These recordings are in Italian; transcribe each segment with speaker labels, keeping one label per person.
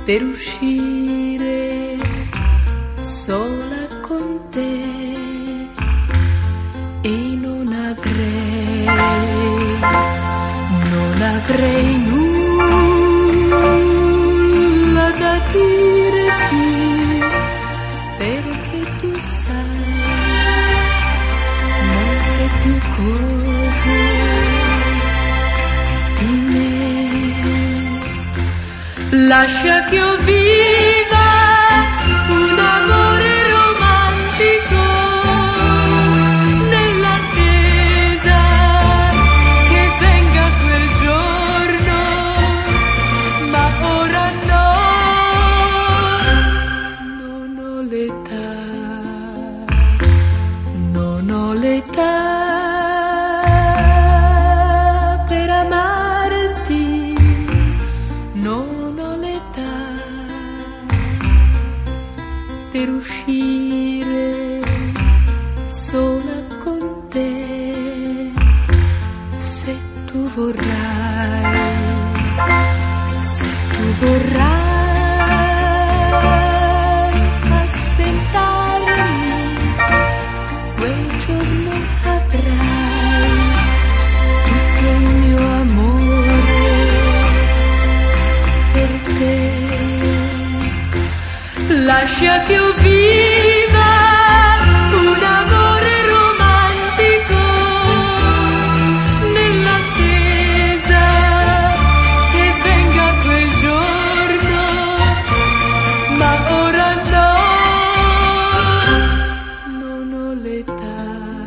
Speaker 1: per uscire sola con te, e non avrei nulla da dirti, perché tu sai molte più cose di me. Lascia che io viva un amore romantico nell'attesa che venga quel giorno, ma ora no, non ho l'età, non ho l'età per amarti, non ho l'età per uscire sola con te, se tu vorrai, se tu vorrai aspettarmi, quel giorno avrai tutto il mio amore per te. Lascia che io viva un amore romantico nell'attesa che venga quel giorno, ma ora no, non ho l'età,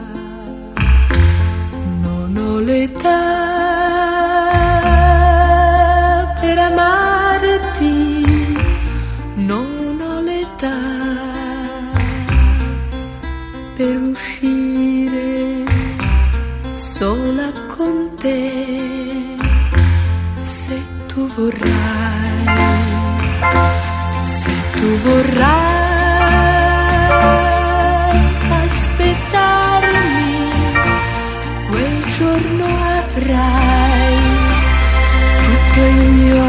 Speaker 1: non ho l'età per amarti, non ho l'età per uscire sola con te, se tu vorrai, se tu vorrai aspettarmi, quel giorno avrai tutto il mio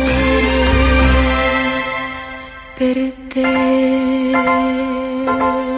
Speaker 1: amore per te.